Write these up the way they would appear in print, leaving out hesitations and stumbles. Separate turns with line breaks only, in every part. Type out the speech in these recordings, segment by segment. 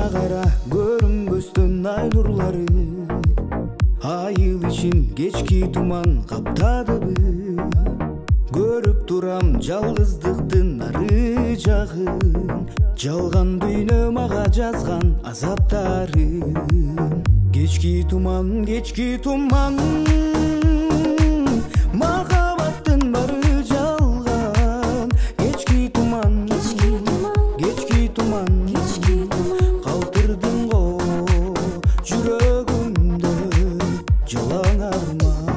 кайра көрүнбөстөн ай нурлары, айыл ичин кечки туман каптадыбы. Көрүп турам жалгыздыктын ары жагын, жалган дүйнө мага жазган азаптарын. Кечки туман махаббаттын бары жалган. Кечки туман калтырдың го жүрөгүмдө жалаң арман.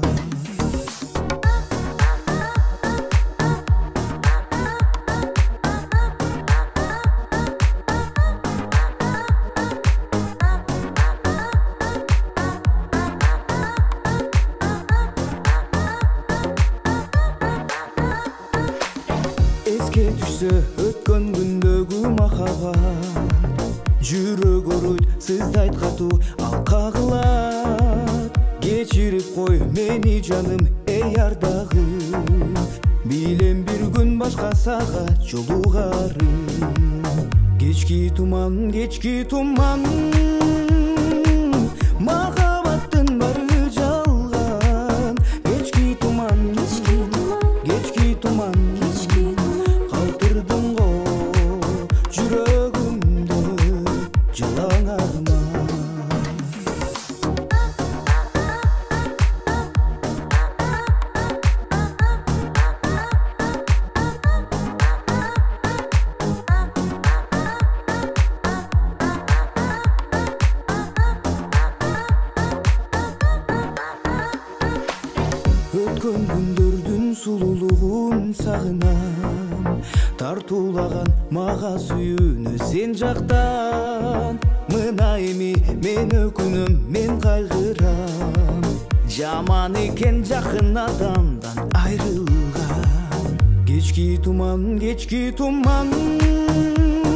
Эске түшсө өткөн күндөгү махаббат, жүрөк ооруйт сызды айткатуу ал кагылат. Кечирип кой мени жаным эй ардагым, билем бир күн башкасага жолугарын. Кечки туман махаббаттын бары жалган. Кечки туман калтырдың го жүрөгүмдө жалаң арман. Өткөн күндөрдүн сулуулугун сагынам, тартуулаган мага сүйүүнү сен жактан. Мына эми мен өкүнөм, мен кайгырам, жаман экен жакын адамдан айрылган. Кечки туман